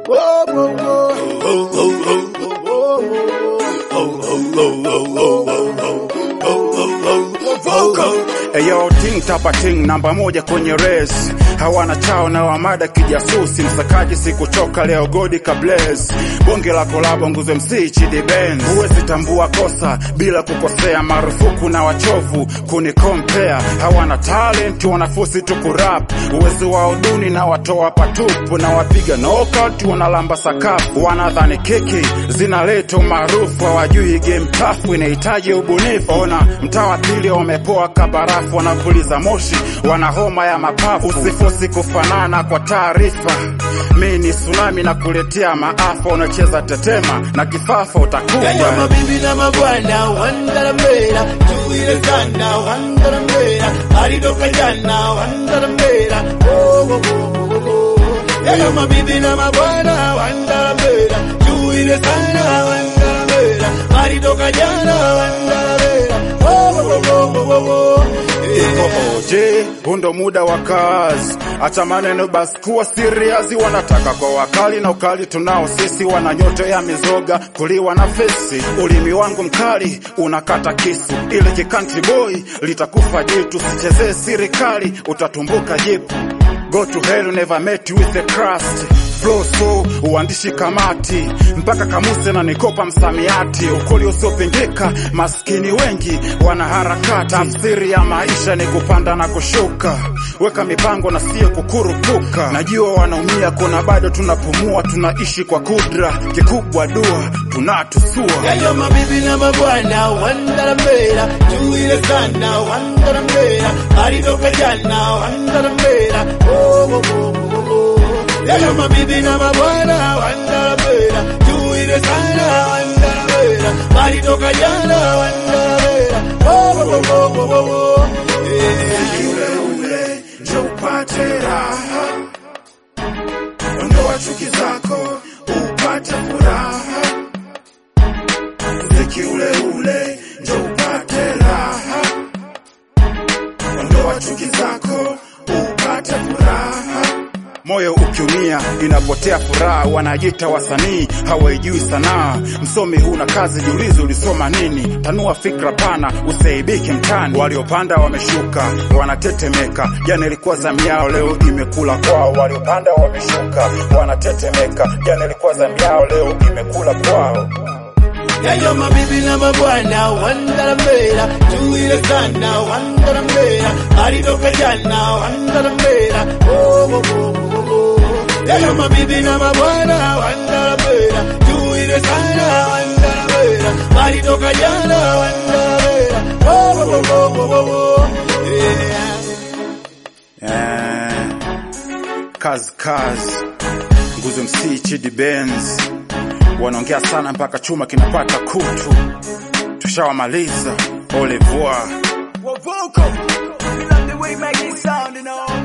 Eyo ting tapa ting namba moja kwenye race. Hawana chao na wamada kijasusi. Msakaji sikuchoka leo godi kablez. Bonge la kolabo nguzo MC Chidi Benz. Huwezi tambua kosa bila kukosea. Marufuku na wachovu kuni compare. Hawana talent wanafusi tu kurap. Uwezo wao duni na watoa patupu. Na wapiga knockout wanalamba sakafu. Wanadhani kiki zinaleta maarufu. Hawajui game tough inahitaji ubunifu. Ona mtawa pili wamepoa kabarafu. Wanapuliza moshi wana homa ya mapafu. Usifosi kufanana kwa taarifa. Mimi ni tsunami na kuletea maafa. Unacheza tetema na kifafa utakufa. Ya mabibi na mabwana wandaramera. Tuile sana wandaramera. Alidoka jana wandaramera. Ya mabibi na mabwana wandaramera. Tuile sana wandaramera. Alidoka jana wandaramera. Oje, hundo muda wa kazi. Acha maneno basi kuwa serious. Wanataka kwa wakali na ukali tunao sisi. Wana nyoto ya mizoga kuliwa na fesi. Ulimi wangu mkali unakata kisu. Ile kicountry boy litakufa jitu. Sichezee serikali utatumbuka jipu. Go to hell, never met with the crust. Flow so, uandishi kamati. Mpaka kamuse na nikopa msamiati. Ukoli usiopingika, maskini wengi wana harakati. Tafsiri ya maisha ni kupanda na kushuka. Weka mipango na siyo kukurupuka. Najua wanaumia kuna bado tunapumua. Tunaishi kwa kudra, kikubwa dua, tunatusua. Yayo mabibi na mabwana wandaramera. Tuile sana wandaramera. Alidoka jana wandaramera. Yayo mabibi na mabwana wandaramera. Tuile sana wandaramera. Alidoka jana wandaramera. Ule njo upate raha. Ondoa chuki zako upate furaha. Muziki ule njo upate raha. Ondoa chuki zako upate furaha. Moyo ukiumia inapotea furaha. Wanajita wasanii hawaijui sanaa. Msomi huna kazi jiulize ulisoma nini. Tanua fikra pana usaibike mtani. Waliopanda wameshuka wanatetemeka. Jana ilikuwa zamu yao leo imekula kwao. Waliopanda wameshuka wanatetemeka. Jana ilikuwa zamu yao leo imekula kwao. Yayo mabibi na mabwana wandaramera. Tuile sana wandaramera. Alidoka jana wandaramera. Yayo mabibi na mabwana wandaramera. Tuile sana wandaramera. Alidoka jana wandaramera. Kazi nguzo MC Chidi Benz. Wanaongea sana mpaka chuma kinapata kutu. Tushawamaliza. Au revoir.